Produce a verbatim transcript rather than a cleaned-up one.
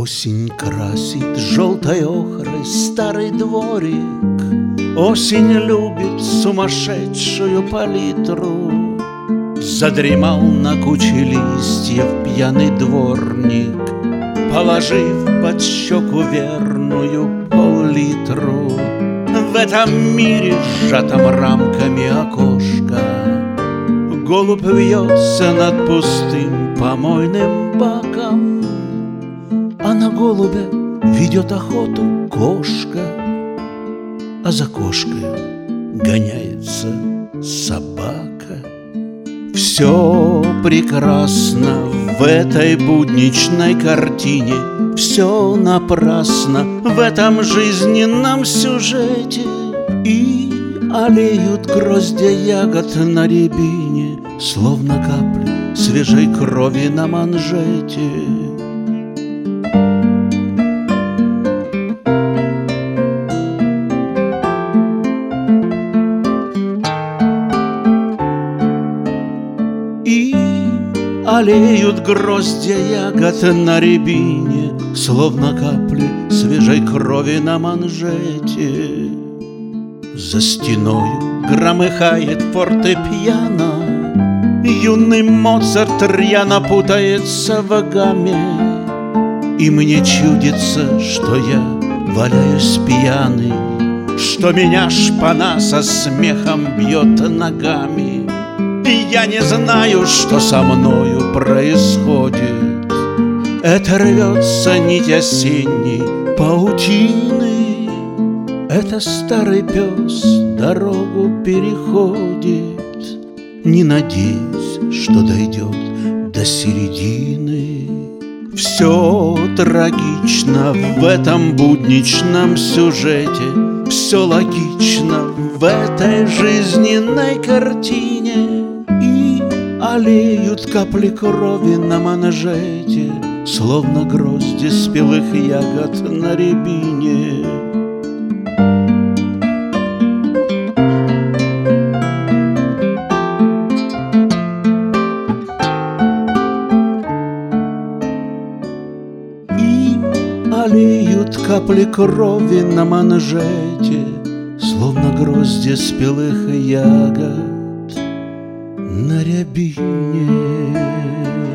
Осень красит желтой охрой старый дворик, осень любит сумасшедшую палитру. Задремал на куче листьев пьяный дворник, положив под щеку верную пол-литру. В этом мире, сжатом рамками окошка, голубь вьется над пустым помойным баком, а на голубя ведет охоту кошка, а за кошкой гоняется собака. Все прекрасно в этой будничной картине, все напрасно в этом жизненном сюжете. И олеют гроздья ягод на рябине, словно капли свежей крови на манжете. И олеют гроздья ягод на рябине, словно капли свежей крови на манжете. За стеною громыхает фортепиано, юный Моцарт рьяно путается в гамме. И мне чудится, что я валяюсь пьяный, что меня шпана со смехом бьет ногами. И я не знаю, что со мною происходит. Это рвется нить осенней паутины, это старый пес дорогу переходит, не надеясь, что дойдет до середины. Все трагично в этом будничном сюжете, все логично в этой жизненной картине. И олеют капли крови на манжете, словно грозди спелых ягод на рябине. И олеют капли крови на манжете, словно грозди спелых ягод на рябине.